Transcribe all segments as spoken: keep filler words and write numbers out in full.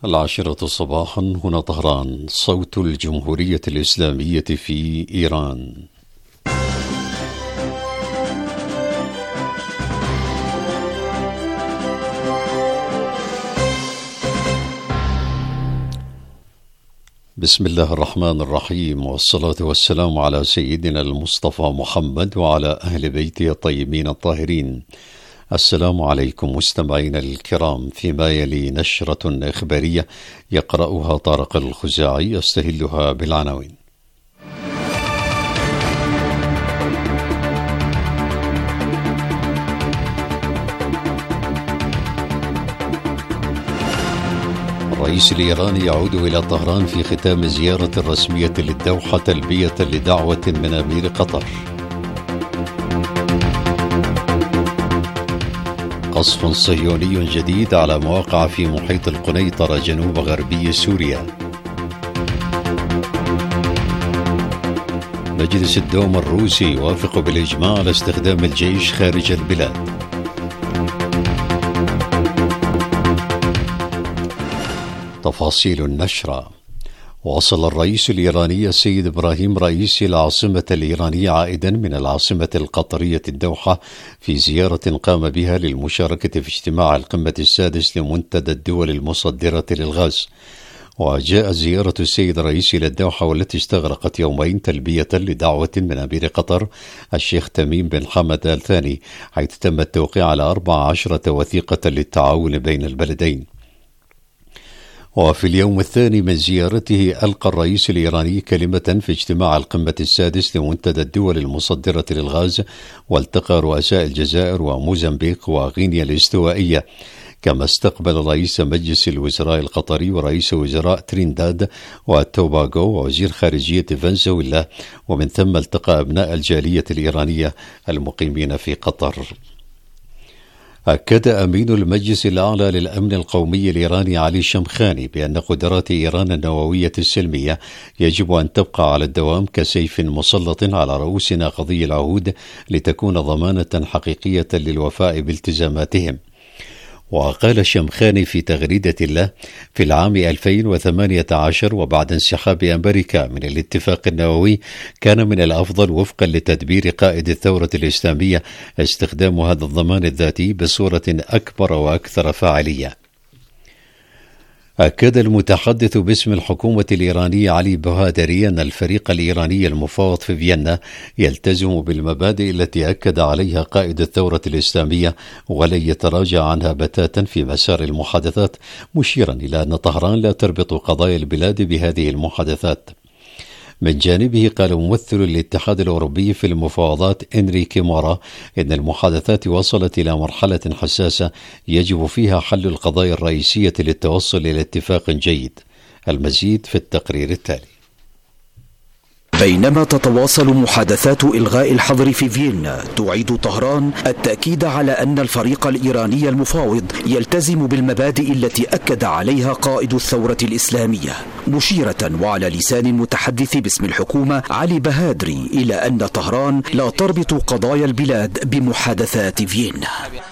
العاشرة صباحا، هنا طهران، صوت الجمهورية الإسلامية في إيران. بسم الله الرحمن الرحيم، والصلاة والسلام على سيدنا المصطفى محمد وعلى أهل بيته الطيبين الطاهرين. السلام عليكم مستمعين الكرام. فيما يلي نشرة إخبارية يقرأها طارق الخزاعي، يستهلها بالعناوين. الرئيس الإيراني يعود إلى طهران في ختام زيارة رسمية للدوحة تلبية لدعوة من أمير قطر. قصف صهيوني جديد على مواقع في محيط القنيطرة جنوب غربي سوريا. مجلس الدوما الروسي يوافق بالإجماع على استخدام الجيش خارج البلاد. تفاصيل النشرة. وصل الرئيس الإيراني السيد إبراهيم رئيسي العاصمة الإيرانية عائدا من العاصمة القطرية الدوحة في زيارة قام بها للمشاركة في اجتماع القمة السادس لمنتدى الدول المصدرة للغاز. وجاء زيارة السيد الرئيس إلى الدوحة والتي استغرقت يومين تلبية لدعوة من أمير قطر الشيخ تميم بن حمد آل ثاني، حيث تم التوقيع على أربع عشرة وثيقة للتعاون بين البلدين. وفي اليوم الثاني من زيارته ألقى الرئيس الإيراني كلمة في اجتماع القمة السادس لمنتدى الدول المصدرة للغاز، والتقى رؤساء الجزائر وموزمبيق وغينيا الاستوائية، كما استقبل رئيس مجلس الوزراء القطري ورئيس وزراء ترينداد وتوباغو ووزير خارجية فنزويلا، ومن ثم التقى أبناء الجالية الإيرانية المقيمين في قطر. أكد أمين المجلس الأعلى للأمن القومي الإيراني علي شمخاني بأن قدرات إيران النووية السلمية يجب أن تبقى على الدوام كسيف مسلط على رؤوس ناقضي العهود لتكون ضمانة حقيقية للوفاء بالتزاماتهم. وقال شمخاني في تغريدة له: في العام ألفين وثمانية عشر وبعد انسحاب أمريكا من الاتفاق النووي، كان من الأفضل وفقا لتدبير قائد الثورة الإسلامية استخدام هذا الضمان الذاتي بصورة أكبر وأكثر فاعلية. أكد المتحدث باسم الحكومة الإيرانية علي بهادري أن الفريق الإيراني المفاوض في فيينا يلتزم بالمبادئ التي أكد عليها قائد الثورة الإسلامية ولن يتراجع عنها بتاتا في مسار المحادثات، مشيرا إلى أن طهران لا تربط قضايا البلاد بهذه المحادثات. من جانبه قال ممثل الاتحاد الأوروبي في المفاوضات إنريكي مورا إن المحادثات وصلت إلى مرحلة حساسة يجب فيها حل القضايا الرئيسية للتوصل إلى اتفاق جيد. المزيد في التقرير التالي. بينما تتواصل محادثات إلغاء الحظر في فيينا، تعيد طهران التأكيد على أن الفريق الإيراني المفاوض يلتزم بالمبادئ التي أكد عليها قائد الثورة الإسلامية، مشيرة وعلى لسان المتحدث باسم الحكومة علي بهادري إلى أن طهران لا تربط قضايا البلاد بمحادثات فيينا.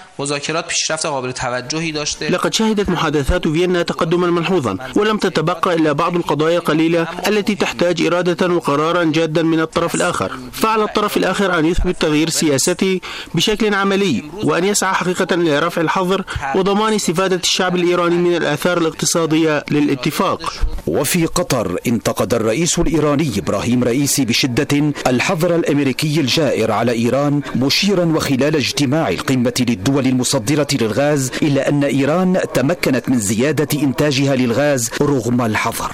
لقد شهدت محادثات فيينا تقدما ملحوظا، ولم تتبقى إلا بعض القضايا القليلة التي تحتاج إرادة وقرارا جادا من الطرف الآخر. فعلى الطرف الآخر أن يثبت تغيير سياسته بشكل عملي، وأن يسعى حقيقة إلى رفع الحظر وضمان استفادة الشعب الإيراني من الآثار الاقتصادية للاتفاق. وفي قطر انتقد الرئيس الإيراني إبراهيم رئيسي بشدة الحظر الأمريكي الجائر على إيران، مشيرا وخلال اجتماع القمة للدول المصدرة للغاز إلى أن إيران تمكنت من زيادة إنتاجها للغاز رغم الحظر.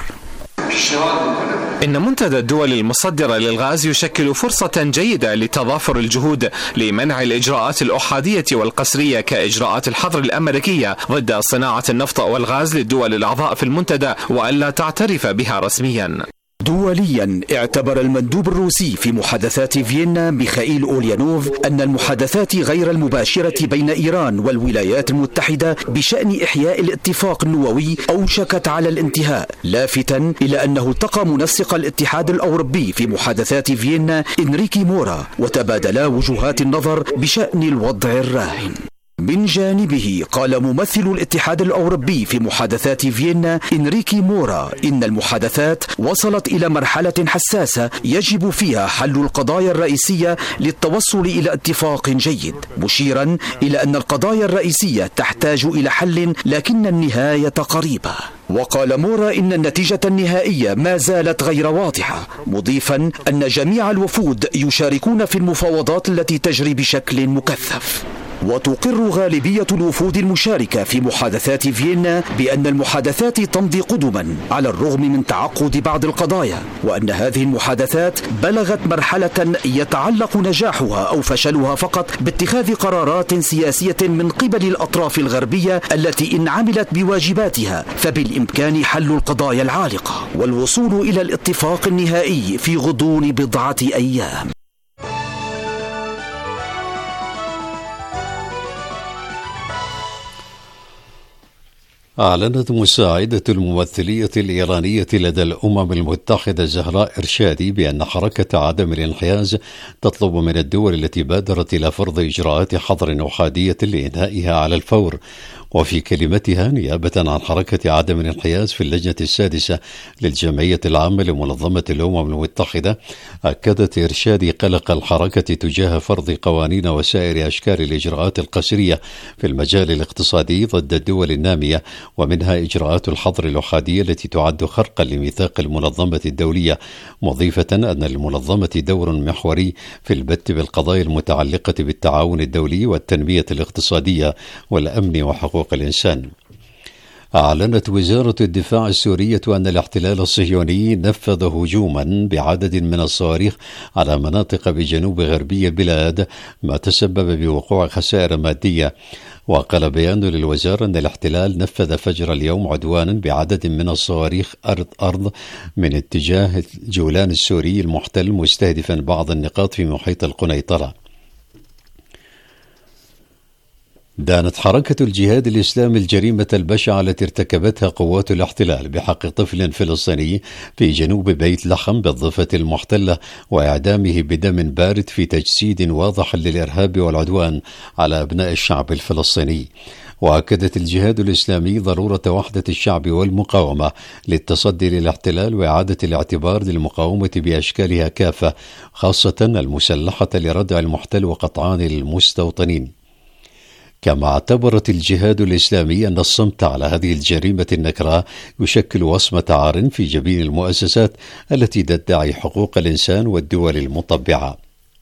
إن منتدى الدول المصدرة للغاز يشكل فرصة جيدة لتضافر الجهود لمنع الإجراءات الأحادية والقسرية كإجراءات الحظر الأمريكية ضد صناعة النفط والغاز للدول الأعضاء في المنتدى وألا تعترف بها رسميا. دوليا، اعتبر المندوب الروسي في محادثات فيينا ميخائيل أوليانوف أن المحادثات غير المباشرة بين إيران والولايات المتحدة بشأن إحياء الاتفاق النووي أوشكت على الانتهاء، لافتا إلى أنه التقى منسق الاتحاد الأوروبي في محادثات فيينا إنريكي مورا، وتبادلا وجهات النظر بشأن الوضع الراهن. من جانبه قال ممثل الاتحاد الأوروبي في محادثات فيينا إنريكي مورا إن المحادثات وصلت إلى مرحلة حساسة يجب فيها حل القضايا الرئيسية للتوصل إلى اتفاق جيد، مشيرا إلى أن القضايا الرئيسية تحتاج إلى حل لكن النهاية قريبة. وقال مورا إن النتيجة النهائية ما زالت غير واضحة، مضيفا أن جميع الوفود يشاركون في المفاوضات التي تجري بشكل مكثف. وتقر غالبية الوفود المشاركة في محادثات فيينا بأن المحادثات تمضي قدما على الرغم من تعقد بعض القضايا، وأن هذه المحادثات بلغت مرحلة يتعلق نجاحها أو فشلها فقط باتخاذ قرارات سياسية من قبل الأطراف الغربية التي إن عملت بواجباتها فبالإمكان حل القضايا العالقة والوصول إلى الاتفاق النهائي في غضون بضعة أيام. أعلنت مساعدة الممثلية الإيرانية لدى الأمم المتحدة زهراء إرشادي بأن حركة عدم الانحياز تطلب من الدول التي بادرت إلى فرض إجراءات حظر أحادية لإنهائها على الفور. وفي كلمتها نيابة عن حركة عدم الانحياز في اللجنة السادسة للجمعية العامة لمنظمة الأمم المتحدة، أكدت إرشادي قلق الحركة تجاه فرض قوانين وسائر أشكال الإجراءات القسرية في المجال الاقتصادي ضد الدول النامية، ومنها إجراءات الحظر الأحادية التي تعد خرقا لميثاق المنظمة الدولية، مضيفة أن للمنظمة دور محوري في البت بالقضايا المتعلقة بالتعاون الدولي والتنمية الاقتصادية والأمن وحقوق الإنسان. أعلنت وزارة الدفاع السورية أن الاحتلال الصهيوني نفذ هجوما بعدد من الصواريخ على مناطق بجنوب غربي البلاد، ما تسبب بوقوع خسائر مادية. وقال بيان للوزارة أن الاحتلال نفذ فجر اليوم عدوانا بعدد من الصواريخ أرض أرض من اتجاه جولان السوري المحتل، مستهدفا بعض النقاط في محيط القنيطرة. دانت حركة الجهاد الإسلامي الجريمة البشعة التي ارتكبتها قوات الاحتلال بحق طفل فلسطيني في جنوب بيت لحم بالضفة المحتلة وإعدامه بدم بارد في تجسيد واضح للإرهاب والعدوان على أبناء الشعب الفلسطيني. وأكدت الجهاد الإسلامي ضرورة وحدة الشعب والمقاومة للتصدي للاحتلال وإعادة الاعتبار للمقاومة بأشكالها كافة، خاصة المسلحة لردع المحتل وقطعان المستوطنين. كما اعتبرت الجهاد الإسلامي أن الصمت على هذه الجريمة النكراء يشكل وصمة عار في جبين المؤسسات التي تدعي حقوق الإنسان والدول المطبعة.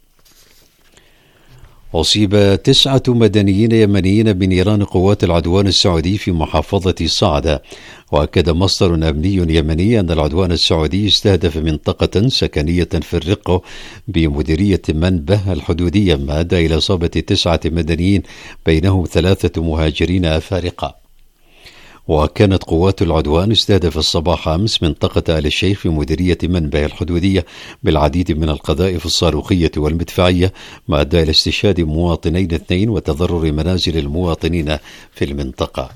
أصيب تسعة مدنيين يمنيين بنيران قوات العدوان السعودي في محافظة صعدة. وأكد مصدر أمني يمني أن العدوان السعودي استهدف منطقة سكنية في الرقة بمديرية منبه الحدودية، ما أدى إلى إصابة تسعة مدنيين بينهم ثلاثة مهاجرين أفارقة. وكانت قوات العدوان استهدف الصباح أمس منطقة آل الشيخ في مديرية منبه الحدودية بالعديد من القذائف الصاروخية والمدفعية، ما أدى إلى استشهاد مواطنين اثنين وتضرر منازل المواطنين في المنطقة.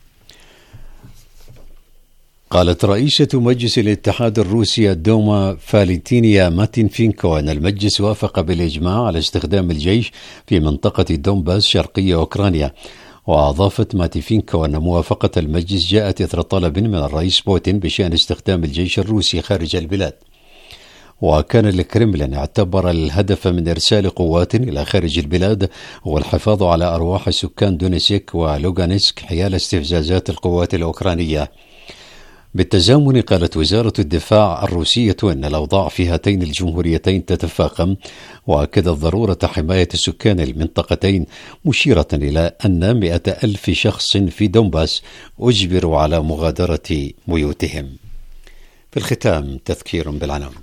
قالت رئيسة مجلس الاتحاد الروسي الدوما فالنتينيا ماتينفينكو أن المجلس وافق بالإجماع على استخدام الجيش في منطقة دونباس شرقية أوكرانيا. وأضافت ماتيفينكو أن موافقة المجلس جاءت إثر طلب من الرئيس بوتين بشأن استخدام الجيش الروسي خارج البلاد. وكان الكرملين اعتبر الهدف من إرسال قوات إلى خارج البلاد هو الحفاظ على أرواح سكان دونيسك ولوغانسك حيال استفزازات القوات الأوكرانية. بالتزامن قالت وزارة الدفاع الروسية أن الأوضاع في هاتين الجمهوريتين تتفاقم، وأكدت ضرورة حماية سكان المنطقتين، مشيرة إلى أن مئة ألف شخص في دونباس أجبروا على مغادرة بيوتهم. في الختام تذكير بالعناوين.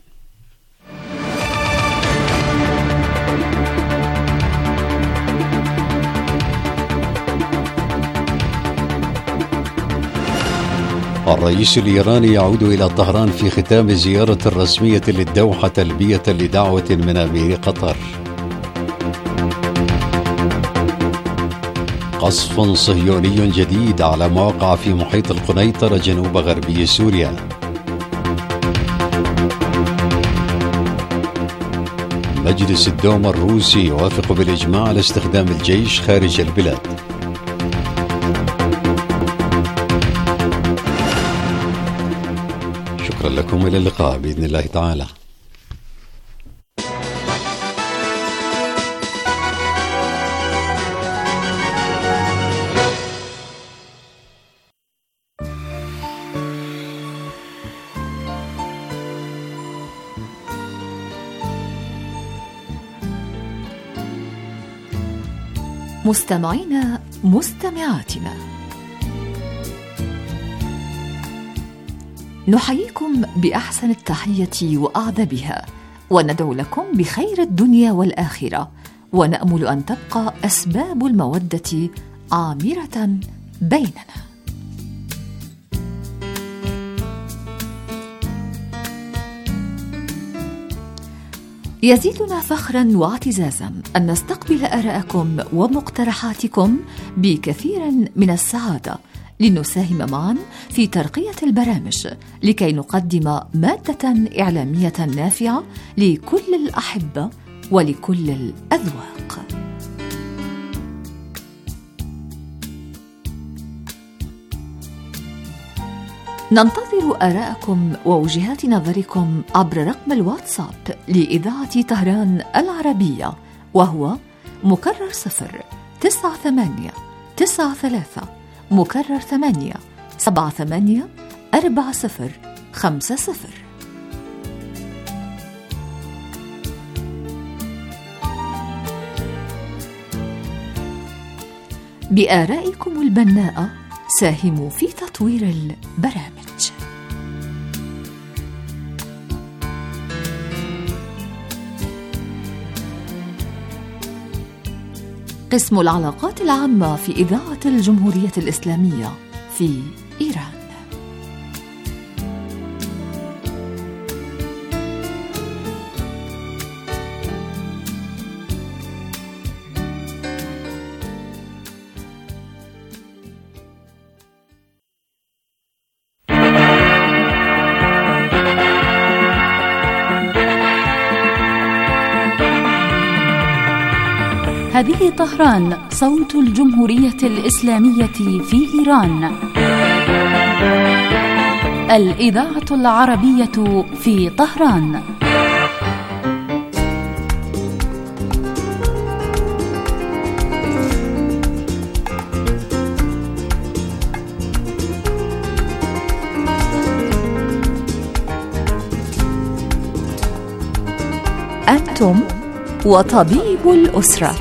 الرئيس الإيراني يعود إلى طهران في ختام زيارة رسمية للدوحة تلبية لدعوة من أمير قطر. قصف صهيوني جديد على مواقع في محيط القنيطرة جنوب غربي سوريا. مجلس الدوما الروسي يوافق بالإجماع على استخدام الجيش خارج البلاد. شكرا لكم، إلى اللقاء بإذن الله تعالى. مستمعينا مستمعاتنا، نحييكم بأحسن التحية وأعذبها، وندعو لكم بخير الدنيا والآخرة، ونأمل أن تبقى أسباب المودة عامرة بيننا. يزيدنا فخرا واعتزازا أن نستقبل آراءكم ومقترحاتكم بكثير من السعادة، لنساهم معا في ترقية البرامج لكي نقدم مادة إعلامية نافعة لكل الأحبة ولكل الأذواق. ننتظر آراءكم ووجهات نظركم عبر رقم الواتساب لإذاعة طهران العربية، وهو مكرر صفر تسعة ثمانية تسعة ثلاثة مكرر ثمانية سبعة ثمانية أربعة صفر خمسة صفر. بآرائكم البناءة ساهموا في تطوير البرامج. قسم العلاقات العامة في إذاعة الجمهورية الإسلامية في إيران. هذه طهران، صوت الجمهورية الإسلامية في إيران، الإذاعة العربية في طهران. أنتم وطبيب الأسرة.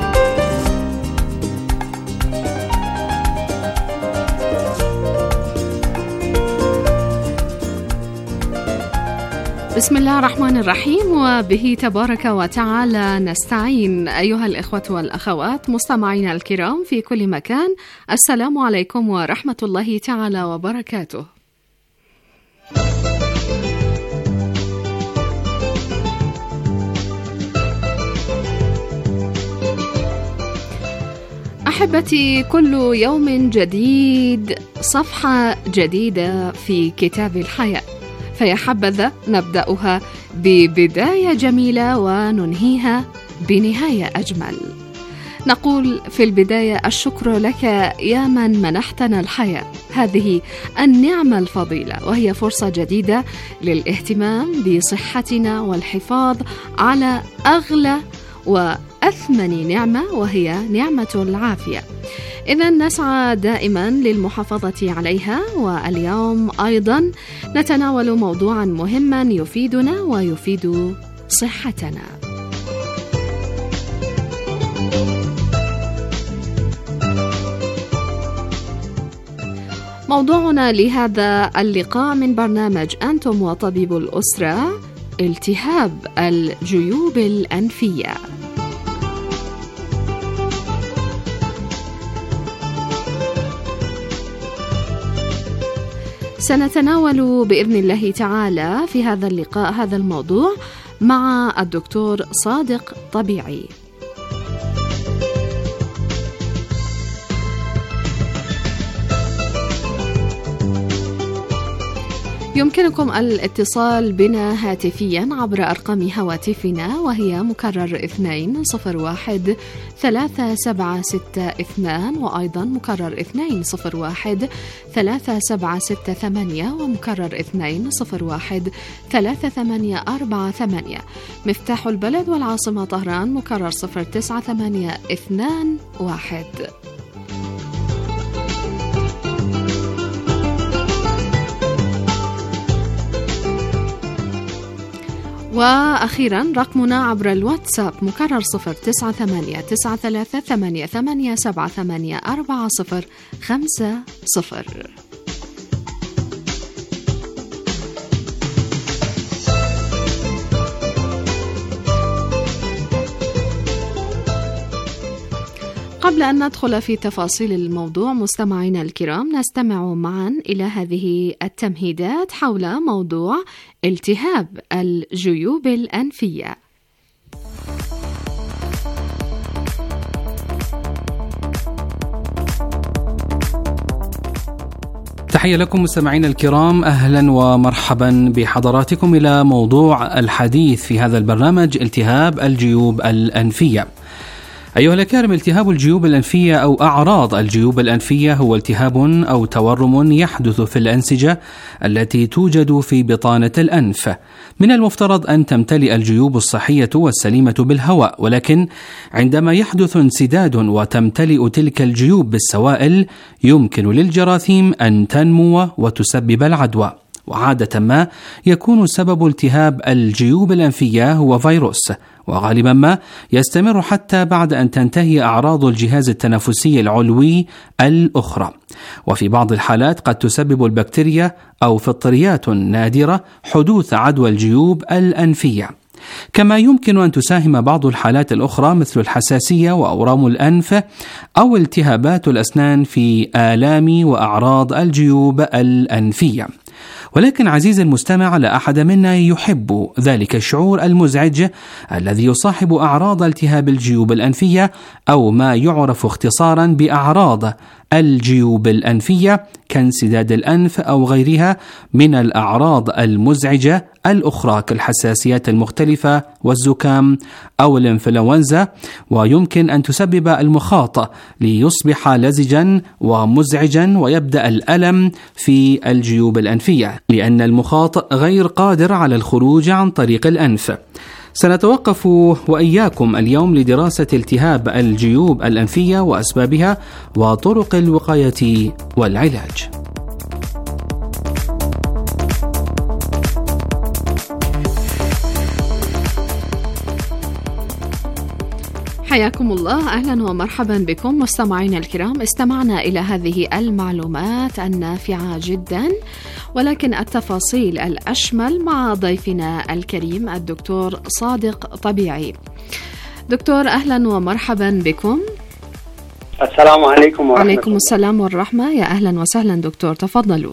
بسم الله الرحمن الرحيم، وبه تبارك وتعالى نستعين. أيها الإخوة والأخوات مستمعينا الكرام في كل مكان، السلام عليكم ورحمة الله تعالى وبركاته. أحبتي، كل يوم جديد صفحة جديدة في كتاب الحياة، فيا حبذا نبدأها ببداية جميلة وننهيها بنهاية أجمل. نقول في البداية: الشكر لك يا من منحتنا الحياة، هذه النعمة الفضيلة، وهي فرصة جديدة للاهتمام بصحتنا والحفاظ على أغلى وأثمن نعمة، وهي نعمة العافية. إذن نسعى دائما للمحافظة عليها، واليوم أيضا نتناول موضوعا مهما يفيدنا ويفيد صحتنا. موضوعنا لهذا اللقاء من برنامج أنتم وطبيب الأسرة: التهاب الجيوب الأنفية. سنتناول بإذن الله تعالى في هذا اللقاء هذا الموضوع مع الدكتور صادق طبيعي. يمكنكم الاتصال بنا هاتفيا عبر أرقام هواتفنا، وهي مكرر اثنين صفر واحد ثلاثة سبعة ستة اثنان، وأيضا مكرر اثنين صفر واحد ثلاثة سبعة ستة ثمانية، ومكرر اثنين صفر واحد ثلاثة ثمانية أربعة ثمانية. مفتاح البلد والعاصمة طهران مكرر صفر تسعة ثمانية اثنان واحد. وأخيرا رقمنا عبر الواتساب مكرر صفر تسعة ثمانية تسعة ثلاثة ثمانية ثمانية سبعة ثمانية أربعة صفر خمسة صفر. قبل أن ندخل في تفاصيل الموضوع مستمعينا الكرام، نستمع معا إلى هذه التمهيدات حول موضوع التهاب الجيوب الأنفية. تحية لكم مستمعينا الكرام، أهلا ومرحبا بحضراتكم إلى موضوع الحديث في هذا البرنامج، التهاب الجيوب الأنفية. أيها الأكارم، التهاب الجيوب الأنفية أو أعراض الجيوب الأنفية هو التهاب أو تورم يحدث في الأنسجة التي توجد في بطانة الأنف. من المفترض أن تمتلئ الجيوب الصحية والسليمة بالهواء، ولكن عندما يحدث انسداد وتمتلئ تلك الجيوب بالسوائل يمكن للجراثيم أن تنمو وتسبب العدوى. وعادة ما يكون سبب التهاب الجيوب الأنفية هو فيروس، وغالبا ما يستمر حتى بعد أن تنتهي أعراض الجهاز التنفسي العلوي الأخرى. وفي بعض الحالات قد تسبب البكتيريا أو فطريات نادرة حدوث عدوى الجيوب الأنفية. كما يمكن أن تساهم بعض الحالات الأخرى مثل الحساسية وأورام الأنف أو التهابات الأسنان في آلام وأعراض الجيوب الأنفية. ولكن عزيزي المستمع، لا أحد منا يحب ذلك الشعور المزعج الذي يصاحب أعراض التهاب الجيوب الأنفية، أو ما يعرف اختصارا بأعراض الجيوب الأنفية كانسداد الأنف أو غيرها من الأعراض المزعجة الأخرى كالحساسيات المختلفة والزكام أو الإنفلونزا. ويمكن أن تسبب المخاط ليصبح لزجا ومزعجا ويبدأ الألم في الجيوب الأنفية، لأن المخاط غير قادر على الخروج عن طريق الأنف. سنتوقف وإياكم اليوم لدراسة التهاب الجيوب الأنفية وأسبابها وطرق الوقاية والعلاج. حياكم الله، أهلا ومرحبا بكم مستمعينا الكرام. استمعنا إلى هذه المعلومات النافعة جدا، ولكن التفاصيل الأشمل مع ضيفنا الكريم الدكتور صادق طبيعي. دكتور أهلا ومرحبا بكم. السلام عليكم ورحمة عليكم الله. السلام والرحمة، يا أهلا وسهلا دكتور، تفضلوا.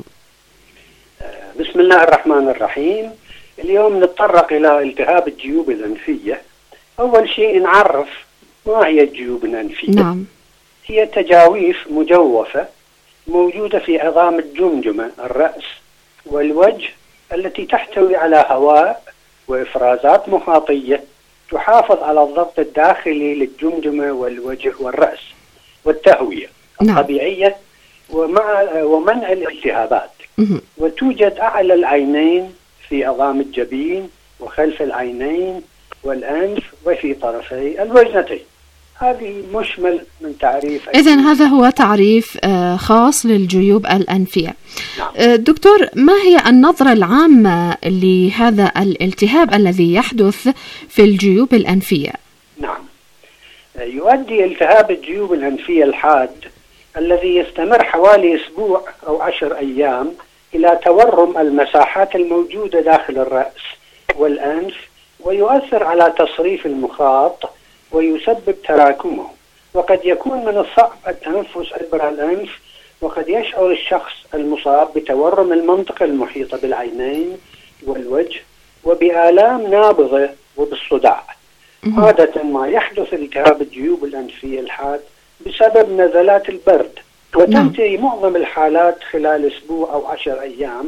بسم الله الرحمن الرحيم. اليوم نتطرق إلى التهاب الجيوب الأنفية. أول شيء نعرف ما هي الجيوب الأنفية. نعم. هي تجاويف مجوفة موجودة في عظام الجمجمة، الرأس والوجه، التي تحتوي على هواء وإفرازات مخاطية تحافظ على الضغط الداخلي للجمجمة والوجه والرأس والتهوية نعم. الطبيعية ومع ومنع الالتهابات. مه. وتوجد أعلى العينين في عظام الجبين وخلف العينين والأنف وفي طرفي الوجنتين. هذه مشمل من تعريف. إذن هذا هو تعريف خاص للجيوب الأنفية. نعم. دكتور، ما هي النظرة العامة لهذا الالتهاب الذي يحدث في الجيوب الأنفية؟ نعم. يؤدي التهاب الجيوب الأنفية الحاد الذي يستمر حوالي أسبوع أو عشر أيام إلى تورم المساحات الموجودة داخل الرأس والأنف، ويؤثر على تصريف المخاط ويسبب تراكمه. وقد يكون من الصعب التنفس عبر الأنف، وقد يشعر الشخص المصاب بتورم المنطقة المحيطة بالعينين والوجه وبآلام نابضة وبالصداع. عادة ما يحدث التهاب الجيوب الأنفية الحاد بسبب نزلات البرد، وتنتهي معظم الحالات خلال أسبوع أو عشر أيام،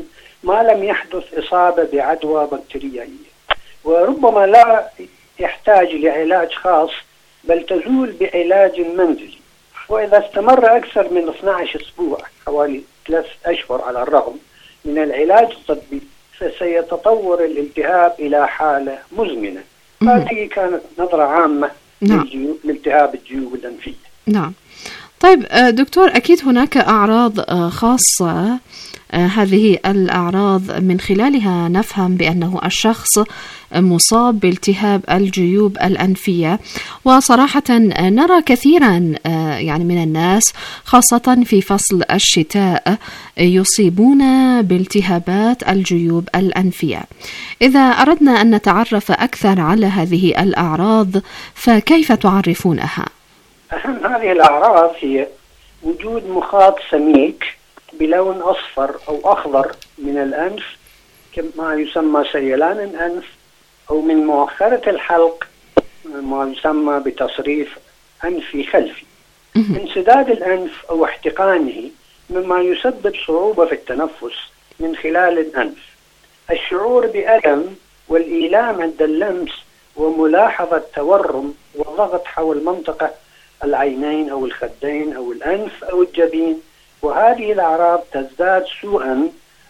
ما لم يحدث إصابة بعدوى بكتيريائية، وربما لا يحتاج لعلاج خاص بل تزول بعلاج منزلي. وإذا استمر أكثر من اثني عشر أسبوع حوالي ثلاث أشهر على الرغم من العلاج الطبي فسيتطور الالتهاب إلى حالة مزمنة. هذه كانت نظرة عامة نعم. لالتهاب الجيوب الأنفية. نعم. طيب دكتور، أكيد هناك أعراض خاصة، هذه الأعراض من خلالها نفهم بأنه الشخص مصاب بالتهاب الجيوب الأنفية، وصراحة نرى كثيرا يعني من الناس خاصة في فصل الشتاء يصيبون بالتهابات الجيوب الأنفية. إذا أردنا أن نتعرف أكثر على هذه الأعراض فكيف تعرفونها؟ أهم هذه الأعراض هي وجود مخاط سميك بلون أصفر أو أخضر من الأنف كما يسمى سيلان الأنف، أو من مؤخرة الحلق ما يسمى بتصريف أنفي خلفي. انسداد الأنف أو احتقانه مما يسبب صعوبة في التنفس من خلال الأنف. الشعور بألم والإيلام عند اللمس وملاحظة تورم وضغط حول منطقة العينين أو الخدين أو الأنف أو الجبين. وهذه الأعراض تزداد سوءا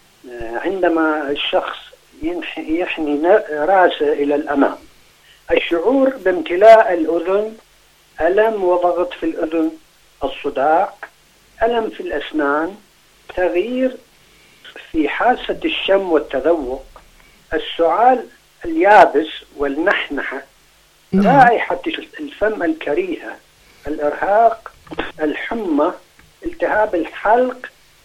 عندما الشخص يحني رأسه إلى الأمام. الشعور بامتلاء الأذن، ألم وضغط في الأذن، الصداع، ألم في الأسنان، تغيير في حاسة الشم والتذوق، السعال اليابس والنحنحة، رائحة الفم الكريهة، الإرهاق، الحمى، التهاب الحلق،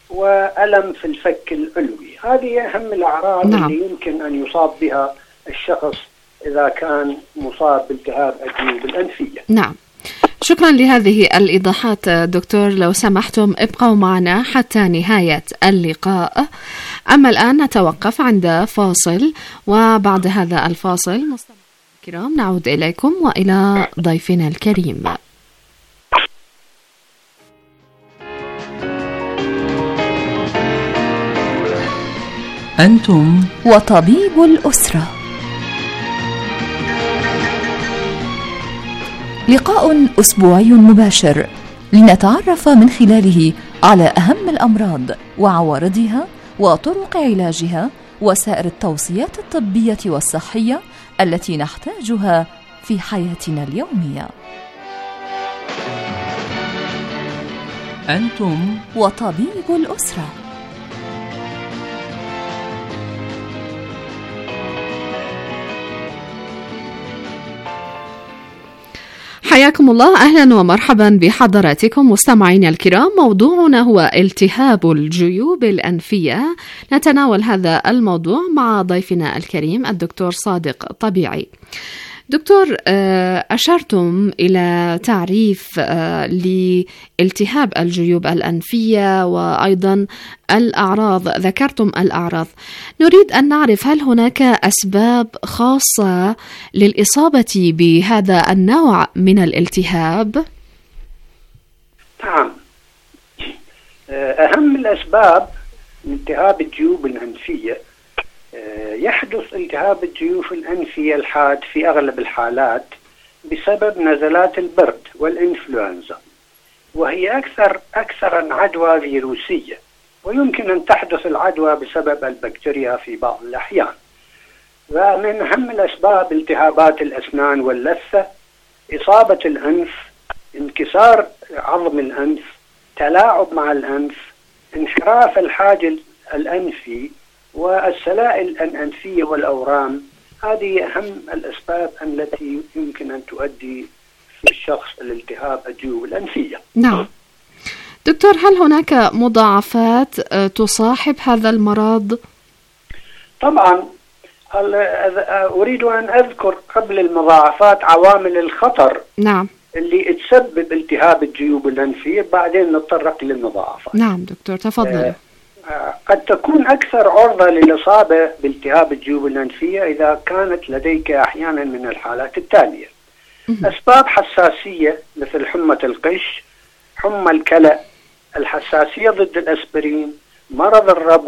وألم في الفك العلوي. هذه أهم الأعراض نعم. اللي يمكن أن يصاب بها الشخص إذا كان مصاب بالتهاب الجيوب الأنفية. نعم، شكرا لهذه الإيضاحات دكتور. لو سمحتم ابقوا معنا حتى نهاية اللقاء. أما الآن نتوقف عند فاصل، وبعد هذا الفاصل مستمعينا الكرام نعود إليكم وإلى ضيفنا الكريم. أنتم وطبيب الأسرة، لقاء أسبوعي مباشر لنتعرف من خلاله على أهم الأمراض وعوارضها وطرق علاجها وسائر التوصيات الطبية والصحية التي نحتاجها في حياتنا اليومية. أنتم وطبيب الأسرة. حياكم الله، أهلا ومرحبا بحضراتكم مستمعينا الكرام. موضوعنا هو التهاب الجيوب الأنفية. نتناول هذا الموضوع مع ضيفنا الكريم الدكتور صادق طبيعي. دكتور، أشرتم إلى تعريف لالتهاب الجيوب الأنفية وأيضا الأعراض، ذكرتم الأعراض. نريد أن نعرف هل هناك أسباب خاصة للإصابة بهذا النوع من الالتهاب؟ نعم، أهم الأسباب لالتهاب الجيوب الأنفية يحدث التهاب الجيوب الأنفية الحاد في أغلب الحالات بسبب نزلات البرد والإنفلونزا، وهي أكثر أكثر عدوى فيروسية، ويمكن أن تحدث العدوى بسبب البكتيريا في بعض الأحيان. ومن أهم الأسباب التهابات الأسنان واللثة، إصابة الأنف، انكسار عظم الأنف، تلاعب مع الأنف، انحراف الحاجز الأنفي، والسلائل الأنفية والأورام. هذه أهم الأسباب التي يمكن أن تؤدي في الشخص الالتهاب الجيوب الأنفية. نعم دكتور، هل هناك مضاعفات تصاحب هذا المرض؟ طبعا أريد أن أذكر قبل المضاعفات عوامل الخطر نعم اللي تسبب التهاب الجيوب الأنفية، بعدين نتطرق للمضاعفات. نعم دكتور تفضل. قد تكون أكثر عرضة للإصابة بالتهاب الجيوب الأنفية إذا كانت لديك أحيانا من الحالات التالية: أسباب حساسية مثل حمى القش، حمى الكلى، الحساسية ضد الأسبرين، مرض الربو،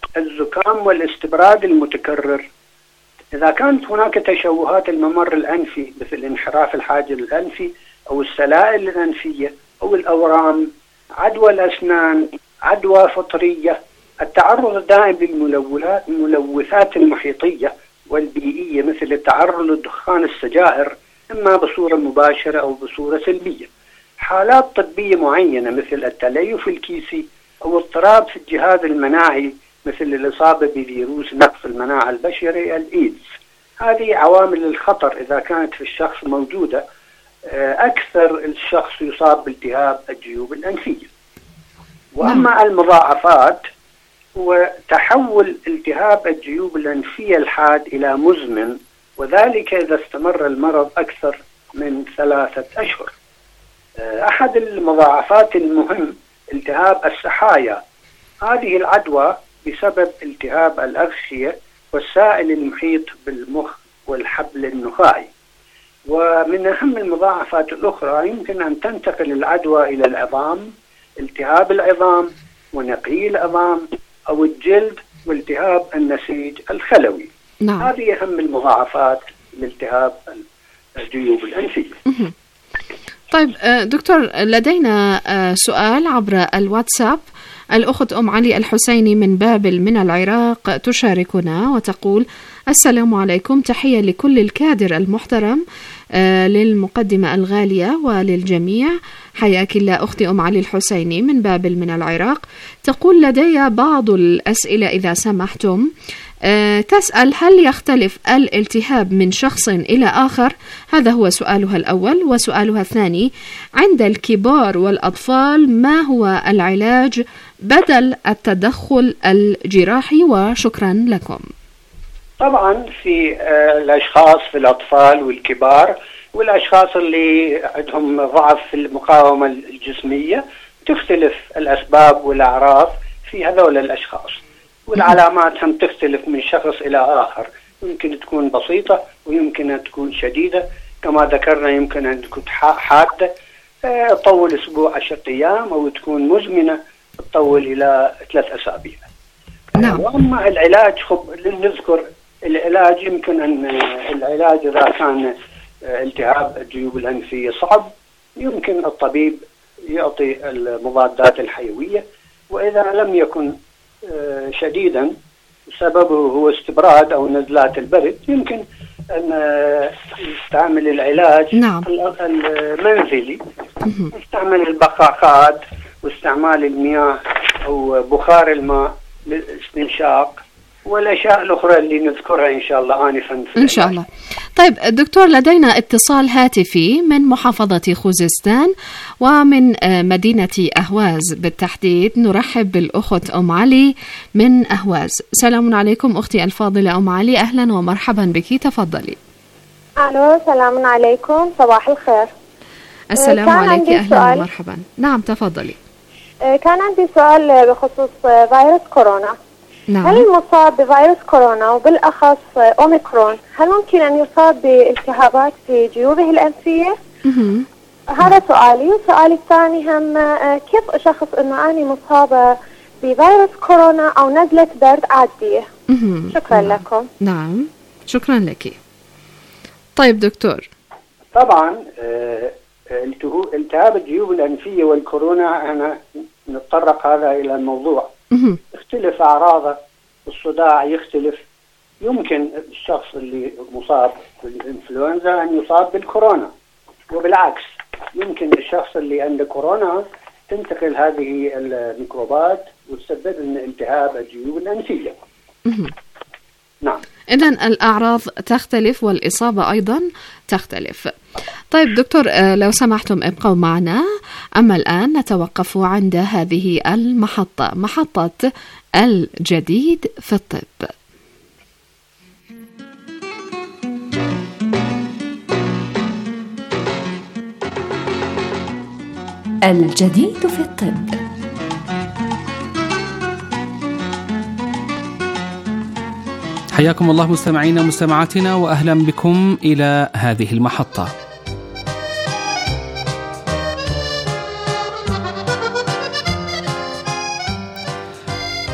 الزكام والاستبراد المتكرر. إذا كانت هناك تشوهات الممر الأنفي مثل انحراف الحاجز الأنفي أو السلائل الأنفية أو الأورام، عدوى الأسنان، عدوى فطرية، التعرض الدائم للملوثات المحيطية والبيئية مثل التعرض لدخان السجائر إما بصورة مباشرة أو بصورة سلبية، حالات طبية معينة مثل التليف الكيسي أو اضطراب في الجهاز المناعي مثل الإصابة بفيروس نقص المناعة البشري الإيدز. هذه عوامل الخطر إذا كانت في الشخص موجودة. أكثر الشخص يصاب بالتهاب الجيوب الأنفية. وأما المضاعفات هو تحول التهاب الجيوب الأنفية الحاد إلى مزمن، وذلك إذا استمر المرض أكثر من ثلاثة أشهر. أحد المضاعفات المهم التهاب السحايا. هذه العدوى بسبب التهاب الأغشية والسائل المحيط بالمخ والحبل النخاعي. ومن أهم المضاعفات الأخرى يمكن أن تنتقل العدوى إلى العظام، التهاب العظام ونقي العظام أو الجلد والتهاب النسيج الخلوي. نعم. هذه أهم المضاعفات لالتهاب الجيوب الأنفية. طيب دكتور، لدينا سؤال عبر الواتساب. الأخت أم علي الحسيني من بابل من العراق تشاركنا وتقول: السلام عليكم، تحية لكل الكادر المحترم، آه للمقدمة الغالية وللجميع. حياك الله أختي أم علي الحسيني من بابل من العراق. تقول: لدي بعض الأسئلة إذا سمحتم. آه تسأل: هل يختلف الالتهاب من شخص إلى آخر؟ هذا هو سؤالها الأول. وسؤالها الثاني: عند الكبار والأطفال ما هو العلاج بدل التدخل الجراحي؟ وشكرا لكم. طبعا في الأشخاص في الأطفال والكبار والأشخاص اللي عندهم ضعف في المقاومة الجسمية تختلف الأسباب والأعراض في هذول الأشخاص، والعلامات هم تختلف من شخص إلى آخر. يمكن تكون بسيطة ويمكن أن تكون شديدة، كما ذكرنا يمكن أن تكون حادة تطول أسبوع عشرة أيام، أو تكون مزمنة تطول إلى ثلاث أسابيع. نعم. وأما العلاج، خب نذكر العلاج. يمكن أن العلاج إذا كان التهاب الجيوب الأنفية صعب يمكن الطبيب يعطي المضادات الحيوية، وإذا لم يكن شديدا سببه هو استبراد أو نزلات البرد يمكن أن يستعمل العلاج نعم. المنزلي، يستعمل البقاقات واستعمال المياه أو بخار الماء للاستنشاق والأشياء الأخرى اللي نذكرها إن شاء الله آنفا. إن شاء الله. طيب دكتور، لدينا اتصال هاتفي من محافظة خوزستان ومن مدينة أهواز بالتحديد. نرحب بالأخت أم علي من أهواز. سلام عليكم أختي الفاضلة أم علي، أهلا ومرحبا بك، تفضلي. ألو، سلام عليكم، صباح الخير. السلام عليك، أهلا ومرحبا. نعم تفضلي. كان عندي سؤال بخصوص فيروس كورونا. نعم. هل المصاب بفيروس كورونا وبالأخص أوميكرون هل ممكن أن يصاب بالتهابات في جيوبه الأنفية؟ مه. هذا سؤالي. وسؤالي الثاني هم كيف أشخص أنه أنا مصابة بفيروس كورونا أو نزلة برد عادية؟ مه. شكرا نعم. لكم. نعم شكرا لك. طيب دكتور، طبعا التهاب الجيوب الأنفية والكورونا أنا نتطرق هذا إلى الموضوع. يختلف أعراضه، الصداع يختلف. يمكن الشخص اللي مصاب بالإنفلونزا أن يصاب بالكورونا، وبالعكس يمكن الشخص اللي عنده كورونا تنتقل هذه الميكروبات وتسبب التهاب الجيوب الأنفية. نعم. إذن الأعراض تختلف والإصابة أيضا تختلف. طيب دكتور، لو سمحتم ابقوا معنا. أما الآن نتوقف عند هذه المحطة، محطة الجديد في الطب. الجديد في الطب. حياكم الله مستمعينا ومستمعاتنا، وأهلا بكم إلى هذه المحطة.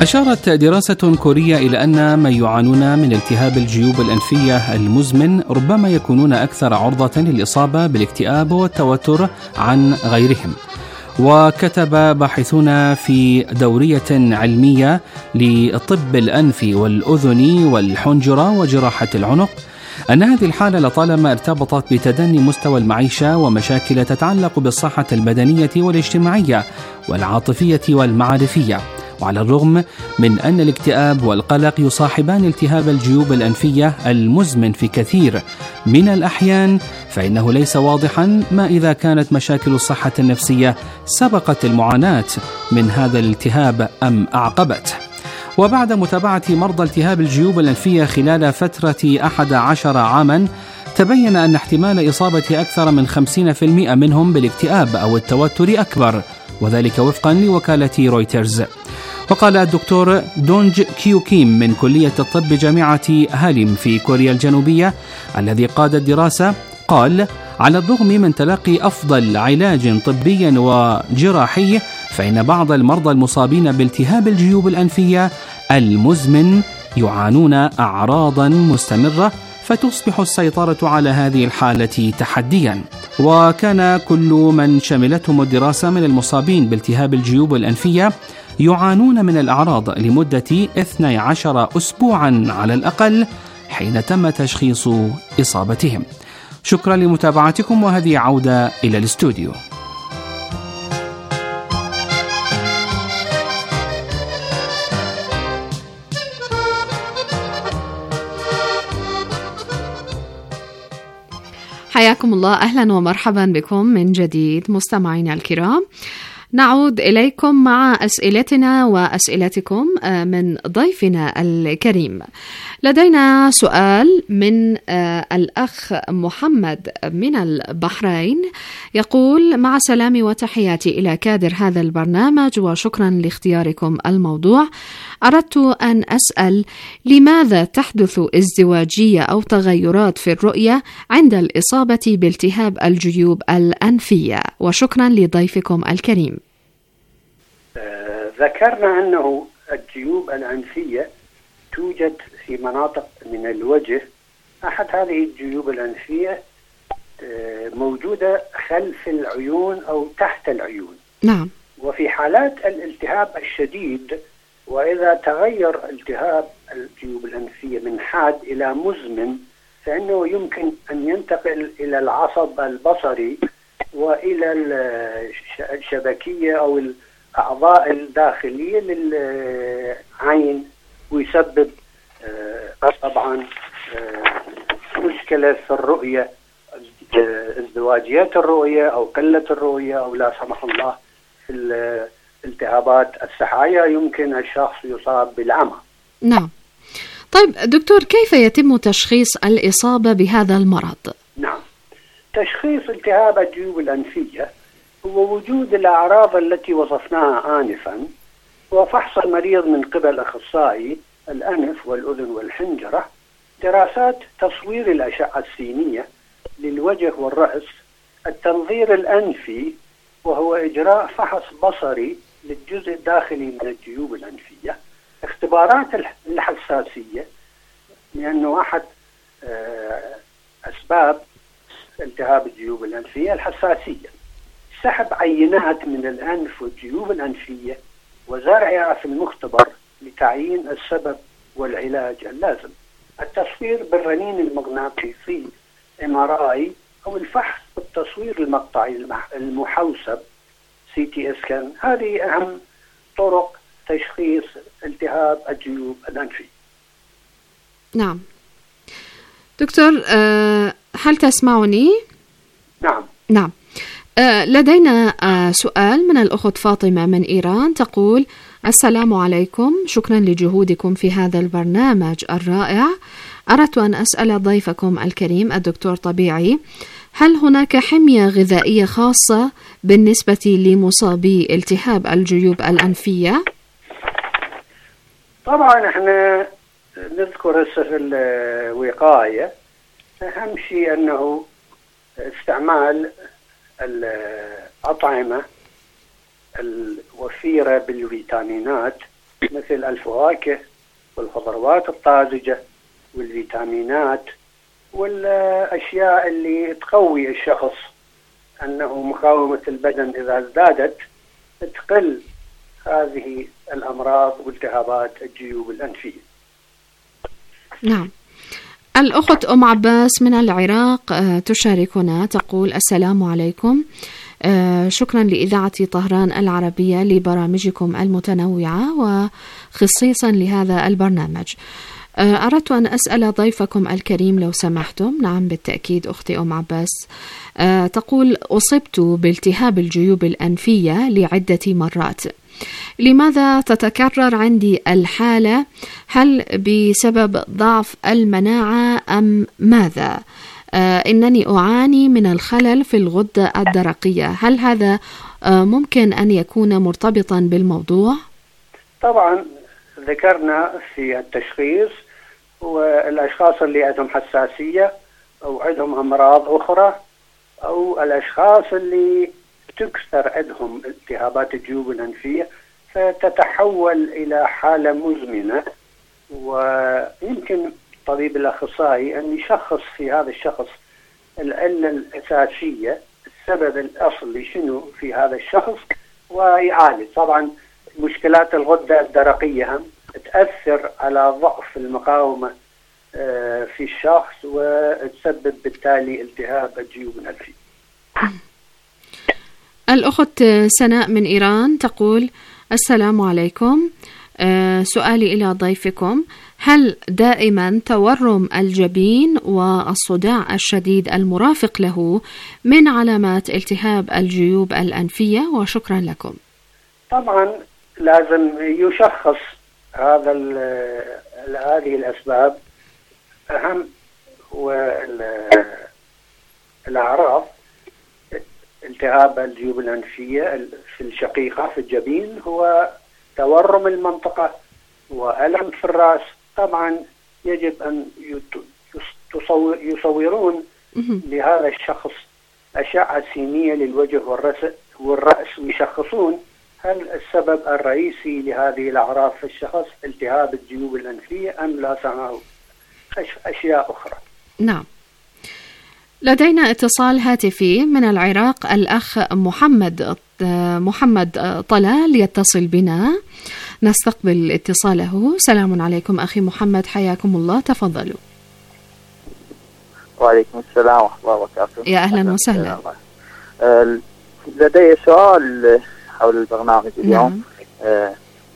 أشارت دراسة كورية إلى أن من يعانون من التهاب الجيوب الأنفية المزمن ربما يكونون أكثر عرضة للإصابة بالاكتئاب والتوتر عن غيرهم. وكتب باحثون في دورية علمية لطب الأنف والأذن والحنجرة وجراحة العنق أن هذه الحالة لطالما ارتبطت بتدني مستوى المعيشة ومشاكل تتعلق بالصحة البدنية والاجتماعية والعاطفية والمعرفية. وعلى الرغم من أن الاكتئاب والقلق يصاحبان التهاب الجيوب الأنفية المزمن في كثير من الأحيان، فإنه ليس واضحا ما إذا كانت مشاكل الصحة النفسية سبقت المعاناة من هذا الالتهاب أم أعقبته. وبعد متابعة مرضى التهاب الجيوب الأنفية خلال فترة أحد عشر عاما، تبين أن احتمال إصابة أكثر من خمسين بالمئة منهم بالاكتئاب أو التوتر أكبر، وذلك وفقا لوكالة رويترز. وقال الدكتور دونج كيو كيم من كلية الطب بجامعة هاليم في كوريا الجنوبية الذي قاد الدراسة، قال: على الرغم من تلقي أفضل علاج طبي وجراحي، فإن بعض المرضى المصابين بالتهاب الجيوب الأنفية المزمن يعانون أعراضا مستمرة، فتصبح السيطرة على هذه الحالة تحديا. وكان كل من شملتهم الدراسة من المصابين بالتهاب الجيوب الأنفية يعانون من الأعراض لمدة اثني عشر أسبوعا على الأقل حين تم تشخيص إصابتهم. شكرا لمتابعتكم، وهذه عودة إلى الاستوديو. حياكم الله، أهلا ومرحبا بكم من جديد مستمعينا الكرام. نعود إليكم مع أسئلتنا وأسئلتكم من ضيفنا الكريم. لدينا سؤال من الأخ محمد من البحرين، يقول: مع سلامي وتحياتي إلى كادر هذا البرنامج وشكرا لاختياركم الموضوع. أردت أن أسأل لماذا تحدث ازدواجية أو تغيرات في الرؤية عند الإصابة بالتهاب الجيوب الأنفية؟ وشكرا لضيفكم الكريم. آه، ذكرنا أنه الجيوب الأنفية توجد في مناطق من الوجه. أحد هذه الجيوب الأنفية آه، موجودة خلف العيون أو تحت العيون. نعم. وفي حالات الالتهاب الشديد، وإذا تغير التهاب الجيوب الأنفية من حاد إلى مزمن، فإنه يمكن أن ينتقل إلى العصب البصري وإلى الشبكية أو الأعضاء الداخلية للعين، ويسبب طبعا مشكلة في الرؤية، ازدواجيات الرؤية أو قلة الرؤية، أو لا سمح الله في التهابات السحايا يمكن الشخص يصاب بالعمى. نعم. طيب دكتور، كيف يتم تشخيص الإصابة بهذا المرض؟ نعم، تشخيص التهاب الجيوب الأنفية هو وجود الأعراض التي وصفناها آنفا، وفحص المريض من قبل أخصائي الأنف والأذن والحنجرة، دراسات تصوير الأشعة السينية للوجه والرأس، التنظير الأنفي وهو إجراء فحص بصري للجزء الداخلي من الجيوب الأنفية، اختبارات الحساسية، لأنه أحد أسباب التهاب الجيوب الأنفية الحساسية، سحب عينات من الأنف والجيوب الأنفية وزرعها في المختبر لتعيين السبب والعلاج اللازم، التصوير بالرنين المغناطيسي إم آر آي أو الفحص بالتصوير المقطعي المحوسب سي تي إسكان. هذه أهم طرق تشخيص التهاب الجيوب الأنفية. نعم دكتور، هل تسمعني؟ نعم. نعم. لدينا سؤال من الأخت فاطمة من إيران، تقول: السلام عليكم، شكرا لجهودكم في هذا البرنامج الرائع. أردت أن أسأل ضيفكم الكريم الدكتور طبيعي، هل هناك حمية غذائية خاصة بالنسبة لمصابي التهاب الجيوب الأنفية؟ طبعا احنا نذكر هسه في الوقاية أهم شيء أنه استعمال الأطعمة الوفيرة بالفيتامينات مثل الفواكه والخضروات الطازجة والفيتامينات والأشياء اللي تقوي الشخص، أنه مقاومة البدن إذا ازدادت تقل هذه الأمراض والتهابات الجيوب الأنفية. نعم. الأخت أم عباس من العراق تشاركنا، تقول: السلام عليكم، شكرا لإذاعة طهران العربية لبرامجكم المتنوعة وخصيصا لهذا البرنامج. أردت أن أسأل ضيفكم الكريم لو سمحتم. نعم بالتأكيد أختي أم عباس. تقول: أصبت بالتهاب الجيوب الأنفية لعدة مرات، لماذا تتكرر عندي الحالة؟ هل بسبب ضعف المناعة أم ماذا؟ آه إنني أعاني من الخلل في الغدة الدرقية، هل هذا آه ممكن أن يكون مرتبطا بالموضوع؟ طبعا ذكرنا في التشخيص والأشخاص اللي عندهم حساسية أو عندهم أمراض أخرى، أو الأشخاص اللي تكثر عندهم التهابات الجيوب الأنفية فتتحول إلى حالة مزمنة، ويمكن الطبيب الأخصائي أن يشخص في هذا الشخص العلة الأساسية، السبب الأصلي شنو في هذا الشخص، ويعالج. طبعا مشكلات الغدة الدرقية هم تأثر على ضعف المقاومة في الشخص وتسبب بالتالي التهاب الجيوب الأنفية. الأخت سناء من إيران تقول: السلام عليكم، أه سؤالي إلى ضيفكم: هل دائما تورم الجبين والصداع الشديد المرافق له من علامات التهاب الجيوب الأنفية؟ وشكرا لكم. طبعا لازم يشخص هذا هذه الأسباب. أهم والأعراض التهاب الجيوب الأنفية في الشقيقة في الجبين هو تورم المنطقة وألم في الرأس. طبعا يجب أن يصور يصورون لهذا الشخص أشعة سينية للوجه والرأس ويشخصون هل السبب الرئيسي لهذه الأعراض في الشخص التهاب الجيوب الأنفية أم لا سمعوا أشياء أخرى. نعم. لدينا اتصال هاتفي من العراق، الأخ محمد محمد طلال يتصل بنا، نستقبل اتصاله. سلام عليكم أخي محمد، حياكم الله، تفضلوا. وعليكم السلام ورحمة الله وبركاته. يا أهلا وسهلا. لدي سؤال حول البرنامج اليوم. نعم.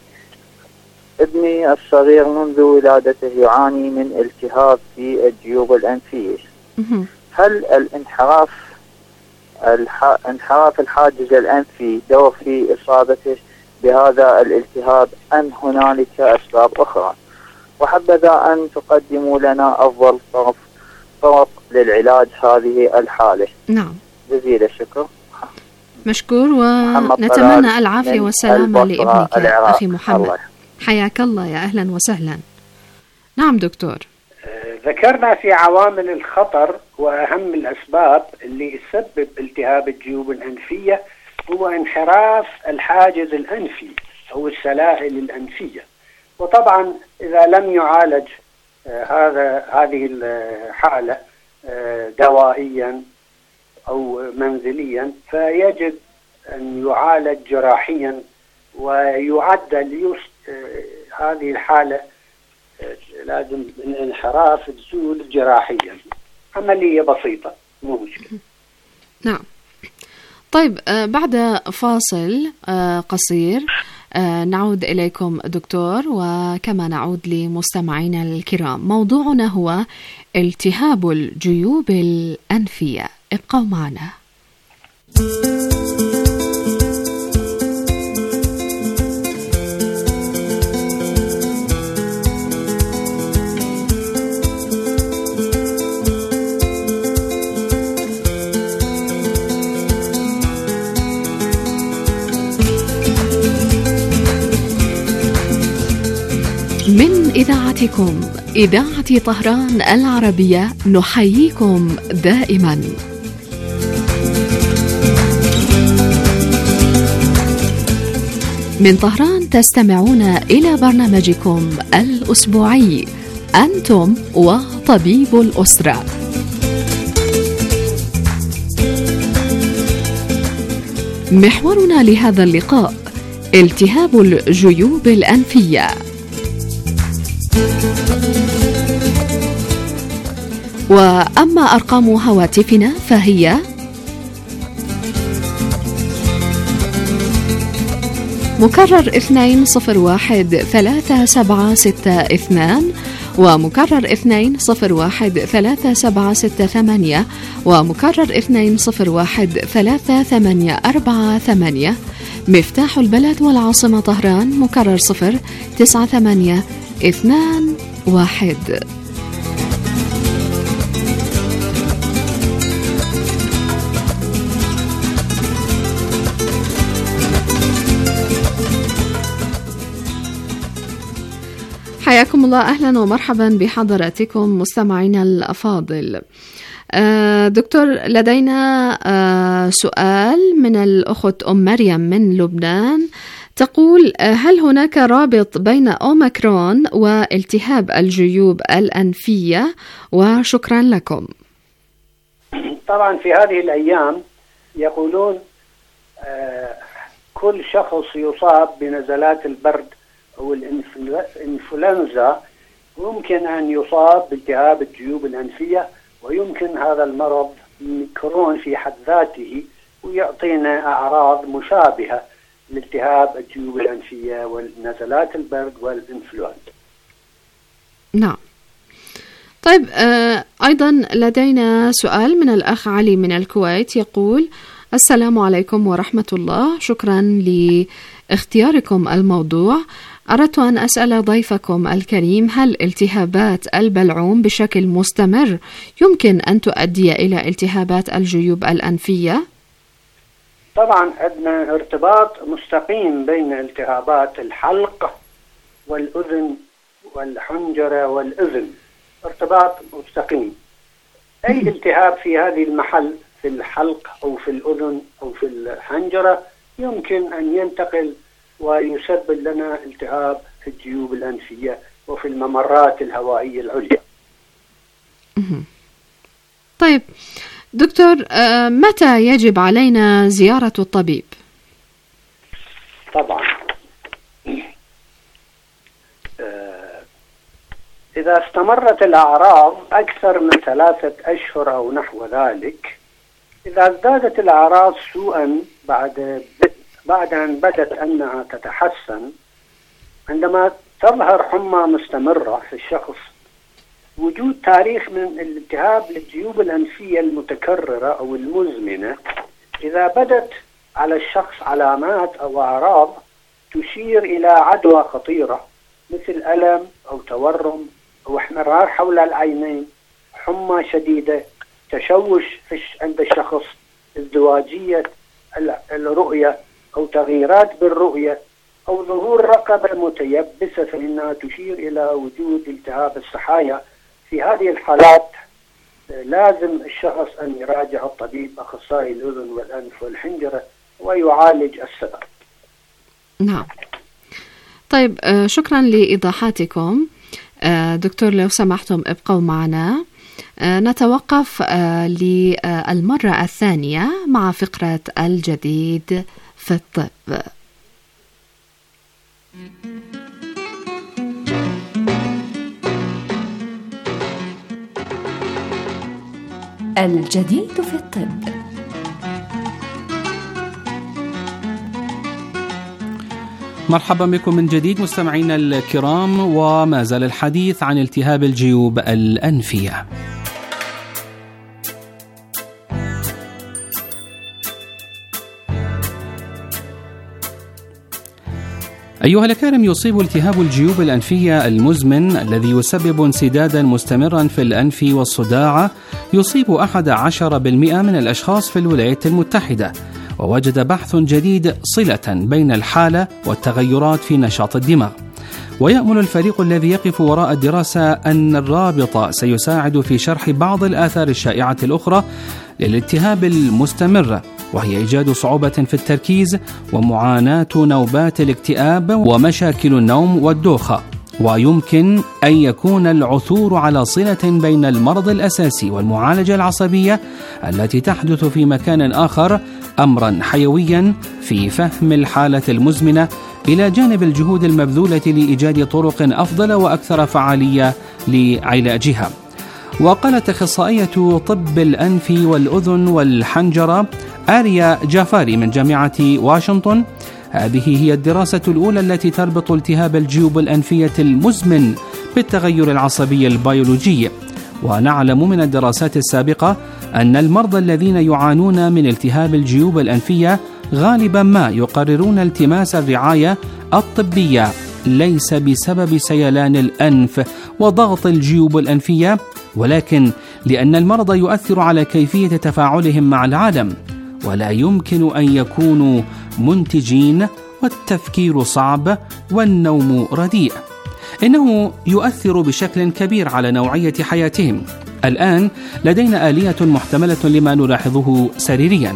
ابني الصغير منذ ولادته يعاني من التهاب في الجيوب الأنفية. هل الانحراف الح... انحراف الحاجز الأنفي دور في إصابته بهذا الالتهاب أم هنالك أسباب أخرى؟ وحبذا أن تقدموا لنا أفضل طرق طرق للعلاج هذه الحالة. نعم. جزيل الشكر. مشكور، ونتمنى العافية والسلامة لابنك أخي محمد. الله. حياك الله، يا أهلا وسهلا. نعم دكتور. ذكرنا في عوامل الخطر وأهم الأسباب اللي تسبب التهاب الجيوب الأنفية هو انحراف الحاجز الأنفي أو السلائل الأنفية. وطبعا إذا لم يعالج هذا هذه الحالة دوائيا أو منزليا فيجب أن يعالج جراحيا ويعدل هذه الحالة. لازم الانحراف تزول جراحيا، عملية بسيطة مو مشكلة. نعم. طيب بعد فاصل قصير نعود إليكم دكتور، وكما نعود لمستمعينا الكرام. موضوعنا هو التهاب الجيوب الأنفية، ابقوا معنا. من إذاعتكم إذاعة طهران العربية نحييكم دائما. من طهران تستمعون إلى برنامجكم الأسبوعي أنتم وطبيب الأسرة. محورنا لهذا اللقاء التهاب الجيوب الأنفية. وأما أرقام هواتفنا فهي مكرر اثنين صفر واحد ثلاثة سبعة ستة اثنان ومكرر اثنين صفر واحد ثلاثة سبعة ستة ثمانية ومكرر اثنين صفر واحد ثلاثة ثمانية أربعة ثمانية. مفتاح البلد والعاصمة طهران مكرر صفر تسعة ثمانية اثنان واحد. حياكم الله، أهلا ومرحبا بحضراتكم مستمعينا الأفاضل. دكتور، لدينا سؤال من الأخت أم مريم من لبنان تقول: هل هناك رابط بين أوميكرون والتهاب الجيوب الأنفية؟ وشكرا لكم. طبعا في هذه الأيام يقولون كل شخص يصاب بنزلات البرد أو الإنفلونزا يمكن أن يصاب بالتهاب الجيوب الأنفية، ويمكن هذا المرض ميكرون في حد ذاته ويعطينا أعراض مشابهة لالتهاب الجيوب الأنفية والنزلات البرد والإنفلونزا. نعم. طيب، آه أيضا لدينا سؤال من الأخ علي من الكويت يقول: السلام عليكم ورحمة الله، شكرا لاختياركم الموضوع. أردت أن أسأل ضيفكم الكريم: هل التهابات البلعوم بشكل مستمر يمكن أن تؤدي إلى التهابات الجيوب الأنفية؟ طبعا عندنا ارتباط مستقيم بين التهابات الحلق والأذن والحنجرة والأذن، ارتباط مستقيم. أي التهاب في هذه المحل في الحلق أو في الأذن أو في الحنجرة يمكن أن ينتقل ويسبب لنا التهاب في الجيوب الأنفية وفي الممرات الهوائية العليا. طيب دكتور، متى يجب علينا زيارة الطبيب؟ طبعا إذا استمرت الأعراض أكثر من ثلاثة أشهر أو نحو ذلك، إذا ازدادت الأعراض سوءا بعد بعد أن بدت أنها تتحسن، عندما تظهر حمى مستمرة في الشخص، وجود تاريخ من الالتهاب للجيوب الأنفية المتكررة أو المزمنة، إذا بدت على الشخص علامات أو أعراض تشير إلى عدوى خطيرة مثل ألم أو تورم أو احمرار حول العينين، حمى شديدة، تشوش عند الشخص، ازدواجية الرؤية أو تغييرات بالرؤية أو ظهور رقبة متيبسة، فإنها تشير إلى وجود التهاب السحايا. في هذه الحالات لازم الشخص أن يراجع الطبيب أخصائي الأذن والأنف والحنجرة ويعالج السبب. نعم. طيب، شكرا لإيضاحاتكم. دكتور، لو سمحتم ابقوا معنا، نتوقف للمرة الثانية مع فقرة الجديد في الطب. الجديد في الطب. مرحبا بكم من جديد مستمعينا الكرام، وما زال الحديث عن التهاب الجيوب الأنفية. أيها الأكارم، يصيب التهاب الجيوب الأنفية المزمن الذي يسبب انسدادا مستمرا في الأنف والصداع يصيب أحد عشر بالمئة من الأشخاص في الولايات المتحدة. ووجد بحث جديد صلة بين الحالة والتغيرات في نشاط الدماغ. ويأمل الفريق الذي يقف وراء الدراسة أن الرابط سيساعد في شرح بعض الآثار الشائعة الأخرى للالتهاب المستمر وهي إيجاد صعوبة في التركيز ومعاناة نوبات الاكتئاب ومشاكل النوم والدوخة. ويمكن أن يكون العثور على صلة بين المرض الأساسي والمعالجة العصبية التي تحدث في مكان آخر أمرا حيويا في فهم الحالة المزمنة، إلى جانب الجهود المبذولة لإيجاد طرق أفضل وأكثر فعالية لعلاجها. وقالت أخصائية طب الأنف والأذن والحنجرة آريا جافاري من جامعة واشنطن: هذه هي الدراسة الأولى التي تربط التهاب الجيوب الأنفية المزمن بالتغير العصبي البيولوجي. ونعلم من الدراسات السابقة أن المرضى الذين يعانون من التهاب الجيوب الأنفية غالبا ما يقررون التماس الرعاية الطبية ليس بسبب سيلان الأنف وضغط الجيوب الأنفية، ولكن لأن المرض يؤثر على كيفية تفاعلهم مع العالم، ولا يمكن أن يكونوا منتجين والتفكير صعب والنوم رديء. إنه يؤثر بشكل كبير على نوعية حياتهم. الآن لدينا آلية محتملة لما نلاحظه سريريا.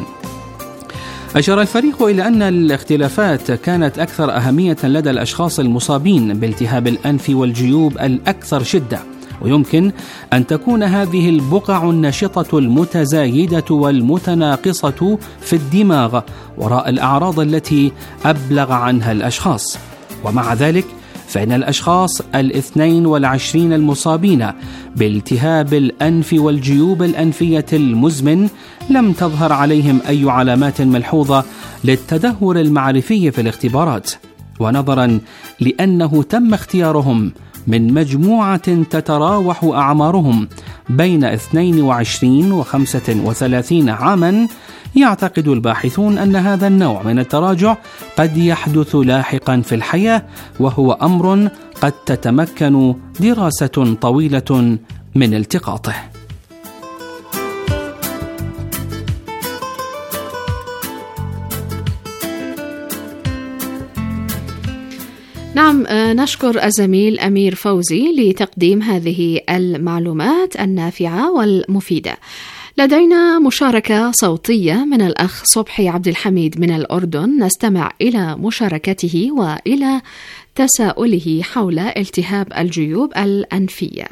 أشار الفريق إلى أن الاختلافات كانت أكثر أهمية لدى الأشخاص المصابين بالتهاب الأنف والجيوب الأكثر شدة، ويمكن أن تكون هذه البقع النشطة المتزايدة والمتناقصة في الدماغ وراء الأعراض التي أبلغ عنها الأشخاص. ومع ذلك فإن الأشخاص الاثنين والعشرين المصابين بالتهاب الأنف والجيوب الأنفية المزمن لم تظهر عليهم أي علامات ملحوظة للتدهور المعرفي في الاختبارات، ونظرا لأنه تم اختيارهم من مجموعة تتراوح أعمارهم بين اثنين وعشرين وخمسة وثلاثين عاما، يعتقد الباحثون أن هذا النوع من التراجع قد يحدث لاحقا في الحياة، وهو أمر قد تتمكن دراسة طويلة من التقاطه. نعم، نشكر الزميل أمير فوزي لتقديم هذه المعلومات النافعة والمفيدة. لدينا مشاركة صوتية من الأخ صبحي عبد الحميد من الأردن، نستمع إلى مشاركته وإلى تساؤله حول التهاب الجيوب الأنفية.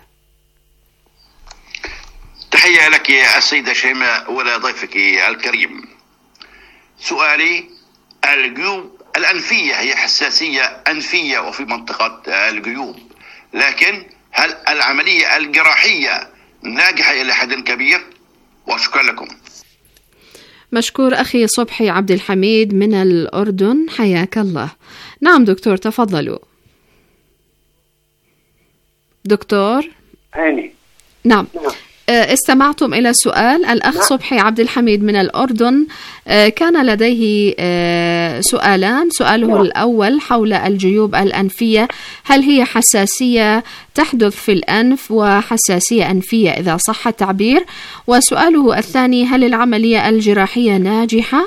تحية لك يا السيدة شيماء ولضيفك الكريم. سؤالي: الجيوب الأنفية هي حساسية أنفية وفي منطقة الجيوب، لكن هل العملية الجراحية ناجحة إلى حد كبير؟ وشكرا لكم. مشكور أخي صبحي عبد الحميد من الأردن، حياك الله. نعم دكتور، تفضلوا. دكتور هاني. نعم, نعم. استمعتم إلى السؤال. الأخ نعم. صبحي عبد الحميد من الأردن كان لديه سؤالان. سؤاله نعم. الأول حول الجيوب الأنفية، هل هي حساسية تحدث في الأنف وحساسية أنفية إذا صح التعبير؟ وسؤاله الثاني، هل العملية الجراحية ناجحة؟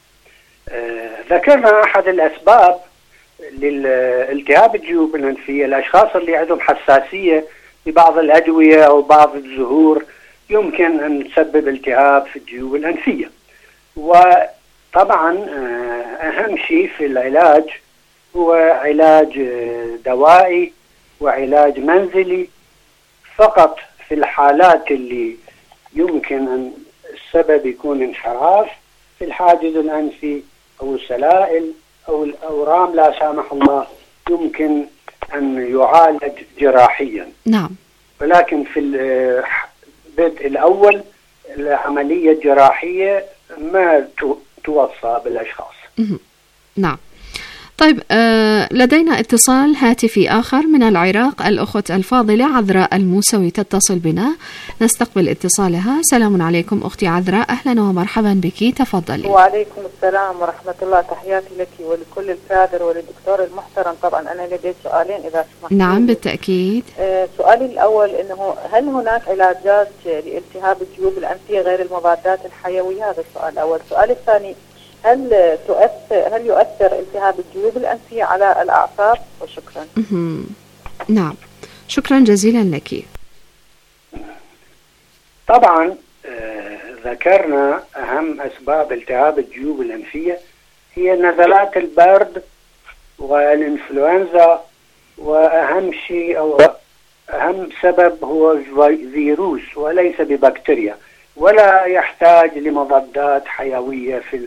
ذكرنا أحد الأسباب للالتهاب الجيوب الأنفية. الأشخاص اللي عندهم حساسية لبعض الأدوية أو بعض الزهور يمكن أن تسبب التهاب في الجيوب الأنفية. وطبعا أهم شيء في العلاج هو علاج دوائي وعلاج منزلي فقط في الحالات اللي يمكن أن السبب يكون انحراف في الحاجز الأنفي أو السلائل أو الأورام لا سامح الله، يمكن أن يعالج جراحيا. نعم. ولكن في البدء الأول العملية الجراحية ما توصى بالأشخاص. نعم. طيب، آه لدينا اتصال هاتفي آخر من العراق. الأخت الفاضلة عذراء الموسوي تتصل بنا، نستقبل اتصالها. سلام عليكم أختي عذراء، أهلا ومرحبا بك، تفضلي. وعليكم السلام ورحمة الله، تحياتي لك ولكل الكادر وللدكتور المحترم. طبعا أنا لدي سؤالين إذا سمحت. نعم بالتأكيد. آه سؤالي الأول إنه هل هناك علاجات لالتهاب الجيوب الأنفية غير المضادات الحيوية؟ هذا السؤال الأول. السؤال الثاني، هل تؤثر هل يؤثر التهاب الجيوب الأنفية على الأعصاب؟ وشكرا. نعم، شكرا جزيلا لك. طبعا ذكرنا أهم أسباب التهاب الجيوب الأنفية هي نزلات البرد والإنفلونزا، وأهم شيء أو أهم سبب هو فيروس وليس ببكتيريا، ولا يحتاج لمضادات حيوية في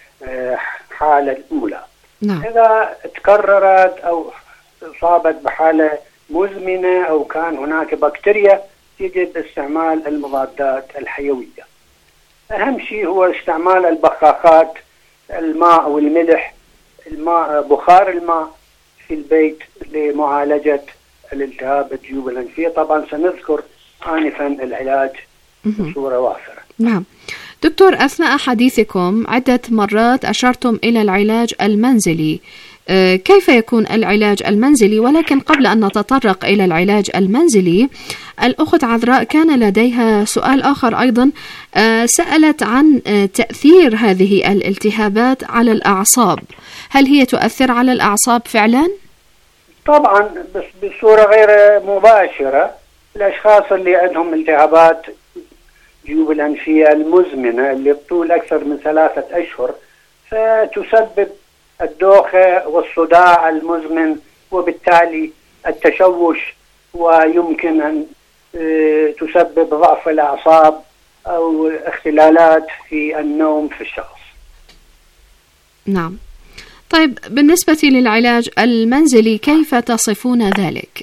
الحالة الأولى. نعم. إذا تكررت أو أصابت بحالة مزمنة أو كان هناك بكتيريا يجب استعمال المضادات الحيوية. أهم شيء هو استعمال البخاخات، الماء والملح، الماء بخار الماء في البيت لمعالجة الالتهاب الجيوب الأنفية. طبعا سنذكر آنفا العلاج بصورة وافرة. نعم دكتور، أثناء حديثكم عدة مرات أشرتم إلى العلاج المنزلي. كيف يكون العلاج المنزلي؟ ولكن قبل أن نتطرق إلى العلاج المنزلي، الأخت عذراء كان لديها سؤال آخر أيضا، سألت عن تأثير هذه الالتهابات على الأعصاب. هل هي تؤثر على الأعصاب فعلا؟ طبعا بس بصورة غير مباشرة. الأشخاص اللي عندهم التهابات جيوب الأنفية المزمنة اللي بطول أكثر من ثلاثة أشهر فتسبب الدوخة والصداع المزمن وبالتالي التشوش، ويمكن أن تسبب ضعف الأعصاب أو اختلالات في النوم في الشخص. نعم. طيب بالنسبة للعلاج المنزلي كيف تصفون ذلك؟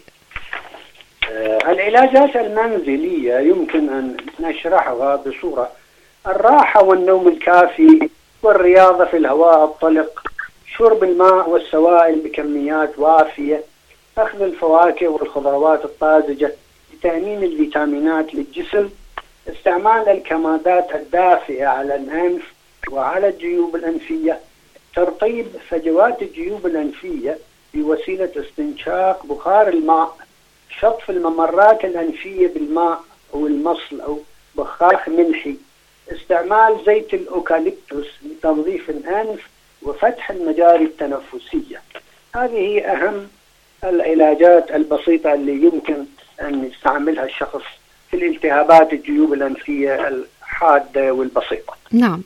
العلاجات المنزلية يمكن أن نشرحها بصورة: الراحة والنوم الكافي، والرياضة في الهواء الطلق، شرب الماء والسوائل بكميات وافية، أخذ الفواكه والخضروات الطازجة لتأمين الفيتامينات للجسم، استعمال الكمادات الدافئة على الأنف وعلى الجيوب الأنفية، ترطيب فجوات الجيوب الأنفية بوسيلة استنشاق بخار الماء، شطف الممرات الأنفية بالماء أو المصل أو بخاخ ملحي، استعمال زيت الأوكاليبتوس لتنظيف الأنف وفتح المجاري التنفسية. هذه هي أهم العلاجات البسيطة اللي يمكن أن يستعملها الشخص في الالتهابات الجيوب الأنفية الحادة والبسيطة. نعم.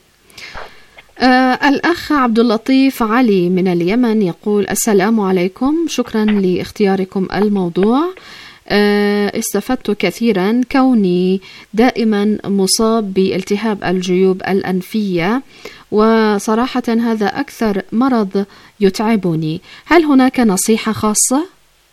آه الأخ عبد اللطيف علي من اليمن يقول: السلام عليكم، شكرا لاختياركم الموضوع. آه استفدت كثيرا كوني دائما مصاب بالتهاب الجيوب الأنفية، وصراحة هذا أكثر مرض يتعبني. هل هناك نصيحة خاصة؟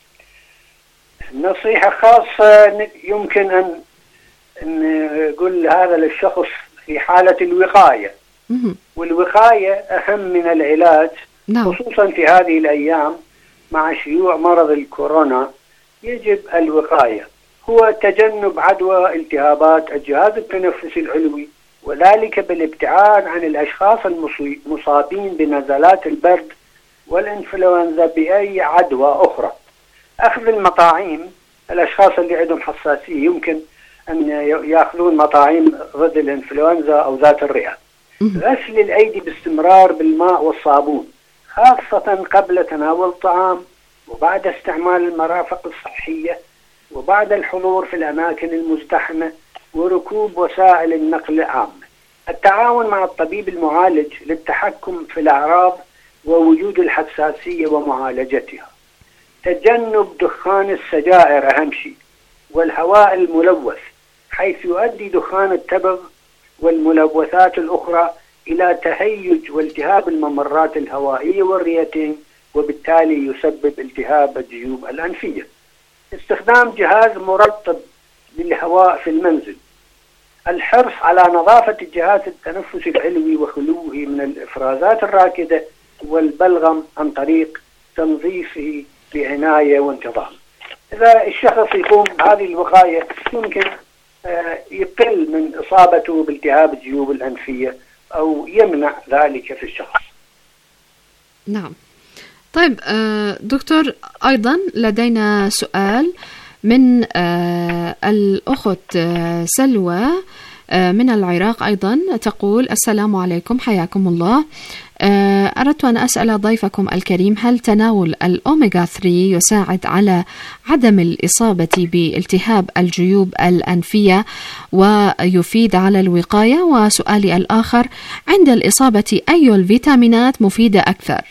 نصيحة خاصة يمكن أن نقول هذا للشخص في حالة الوقاية، والوقاية أهم من العلاج. نعم. خصوصا في هذه الأيام مع شيوع مرض الكورونا يجب الوقاية، هو تجنب عدوى التهابات الجهاز التنفسي العلوي، وذلك بالابتعاد عن الأشخاص المصابين بنزلات البرد والإنفلونزا بأي عدوى أخرى. أخذ المطاعيم، الأشخاص اللي عندهم حساسية يمكن أن يأخذون مطاعيم ضد الإنفلونزا أو ذات الرئة. غسل الأيدي باستمرار بالماء والصابون، خاصة قبل تناول الطعام وبعد استعمال المرافق الصحية وبعد الحضور في الأماكن المزدحمة وركوب وسائل النقل العامة. التعاون مع الطبيب المعالج للتحكم في الأعراض ووجود الحساسية ومعالجتها. تجنب دخان السجائر أهم شيء، والهواء الملوث، حيث يؤدي دخان التبغ والملوثات الأخرى إلى تهيج والتهاب الممرات الهوائية والرئتين، وبالتالي يسبب التهاب الجيوب الأنفية. استخدام جهاز مرطب للهواء في المنزل. الحرص على نظافة الجهاز التنفسي العلوي وخلوه من الإفرازات الراكدة والبلغم عن طريق تنظيفه بعناية وانتظام. إذا الشخص يقوم بهذه الوقاية يمكن يقل من إصابته بالتهاب الجيوب الأنفية أو يمنع ذلك في الشخص. نعم. طيب دكتور، أيضا لدينا سؤال من الأخت سلوى من العراق أيضا، تقول: السلام عليكم، حياكم الله. أردت أن أسأل ضيفكم الكريم هل تناول الأوميغا ثلاثة يساعد على عدم الإصابة بالتهاب الجيوب الأنفية ويفيد على الوقاية؟ وسؤالي الآخر عند الإصابة أي الفيتامينات مفيدة أكثر؟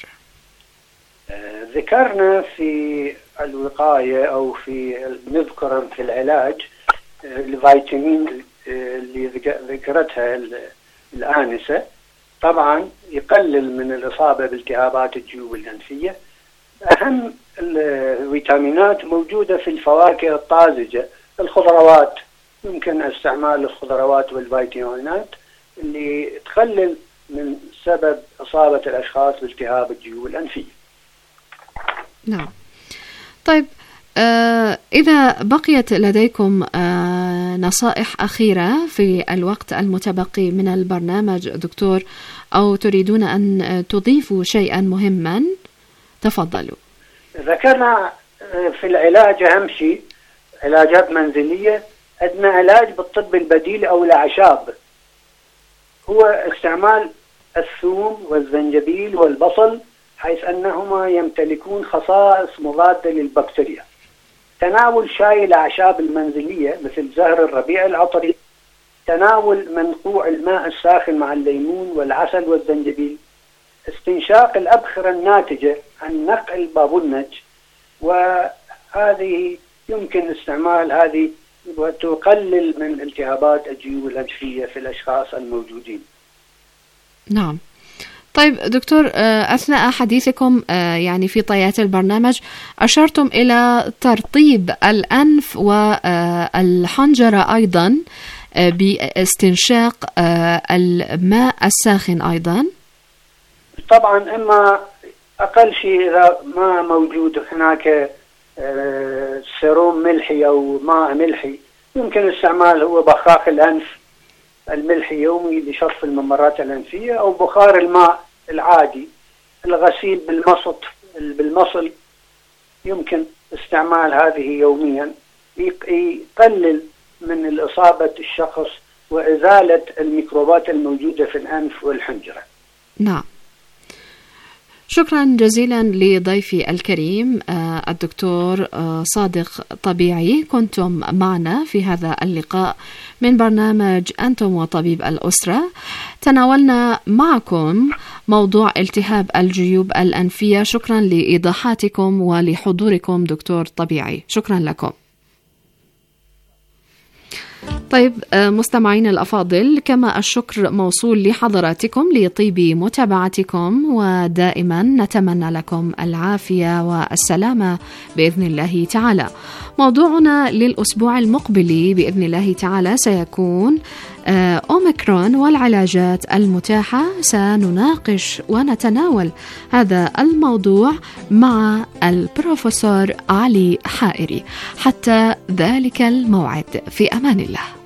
ذكرنا في الوقاية أو في نذكر في العلاج الفيتامين اللي ذكرتها الآنسة طبعا يقلل من الإصابة بالتهابات الجيوب الأنفية. أهم الفيتامينات موجودة في الفواكه الطازجة، الخضروات، يمكن استعمال الخضروات والفيتامينات اللي تقلل من سبب إصابة الأشخاص بالتهاب الجيوب الأنفية. نعم. طيب آه إذا بقيت لديكم آه نصائح أخيرة في الوقت المتبقي من البرنامج دكتور، أو تريدون أن تضيفوا شيئا مهما، تفضلوا. ذكرنا في العلاج أهم شيء علاجات منزلية، عندنا علاج بالطب البديل أو الأعشاب، هو استعمال الثوم والزنجبيل والبصل حيث أنهما يمتلكون خصائص مضادة للبكتيريا. تناول شاي الأعشاب المنزلية مثل زهر الربيع العطري، تناول منقوع الماء الساخن مع الليمون والعسل والزنجبيل، استنشاق الأبخرة الناتجة عن نقع البابونج، وهذه يمكن استعمال هذه وتقلل من التهابات الجيوب الأنفية في الأشخاص الموجودين. نعم. طيب دكتور، أثناء حديثكم يعني في طيات البرنامج أشرتم إلى ترطيب الأنف والحنجرة أيضا باستنشاق الماء الساخن أيضا. طبعا إما أقل شيء إذا ما موجود هناك سيروم ملحي أو ماء ملحي يمكن استعمال هو بخاخ الأنف الملحي يومي لشرف الممرات الأنفية، أو بخار الماء العادي، الغسيل بالمصط بالمصل يمكن استعمال هذه يوميا، يقلل من الإصابة الشخص وإزالة الميكروبات الموجودة في الأنف والحنجرة. نعم. شكرا جزيلا لضيفي الكريم الدكتور صادق طبيعي، كنتم معنا في هذا اللقاء من برنامج أنتم وطبيب الأسرة. تناولنا معكم موضوع التهاب الجيوب الأنفية. شكرا لإيضاحاتكم ولحضوركم دكتور طبيعي، شكرا لكم. طيب مستمعين الأفاضل، كما الشكر موصول لحضراتكم لطيب متابعتكم، ودائما نتمنى لكم العافية والسلامة بإذن الله تعالى. موضوعنا للأسبوع المقبل بإذن الله تعالى سيكون أوميكرون والعلاجات المتاحة. سنناقش ونتناول هذا الموضوع مع البروفيسور علي حائري. حتى ذلك الموعد، في أمان الله.